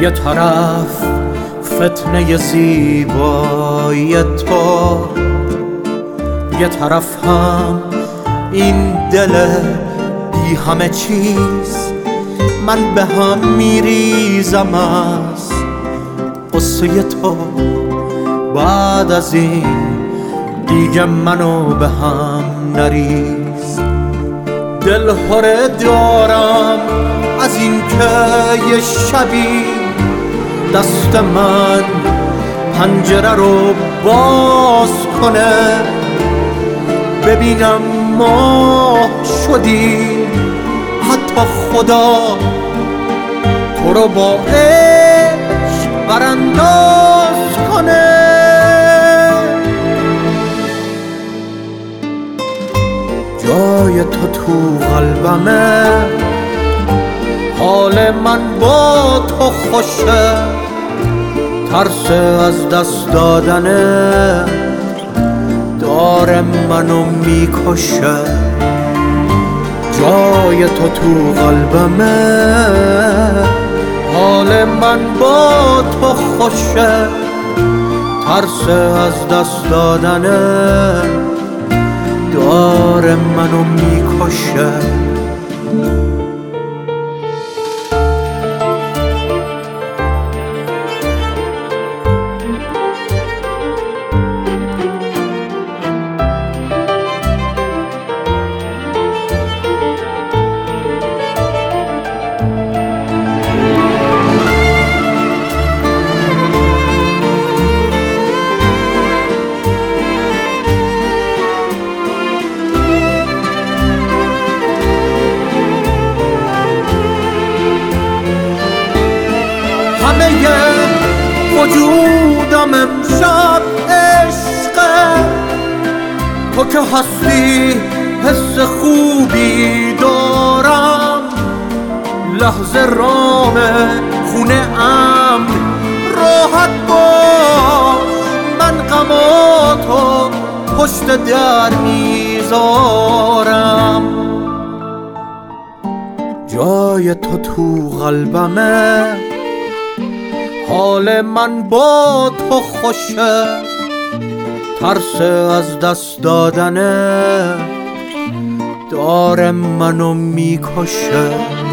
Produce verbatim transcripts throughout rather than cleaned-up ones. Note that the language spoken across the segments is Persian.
یه طرف فتنه زیبای تو، یه طرف هم این دل بی همه چیز. من به هم میریزم از قصه تو، بعد از این دیگه منو به هم نریز. دل هره دارم از این که یه شبی دست من پنجره رو باز کنه، ببینم ما شدیم، حتی خدا تو رو با عشق برانداز کنه. جای تو تو قلبمه، حال من با تو خوشه، ترس از دست دادنه داره منو میکشه. جای تو تو قلبمه، حال من با تو خوشه، ترس از دست دادنه داره منو میکشه. وجودم امشب عشقه، تو که هستی حس خوبی دارم، لحظه رام خونه امن راحت باش، من غماتو پشت در میذارم. جای تو تو قلبمه، حال من با تو خوشه، ترس از دست دادنه داره منو میکشه.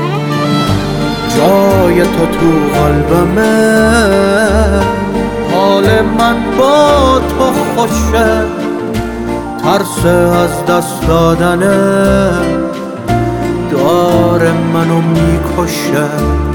جای تو تو قلبمه، حال من با تو خوشه، ترس از دست دادنه داره منو میکشه.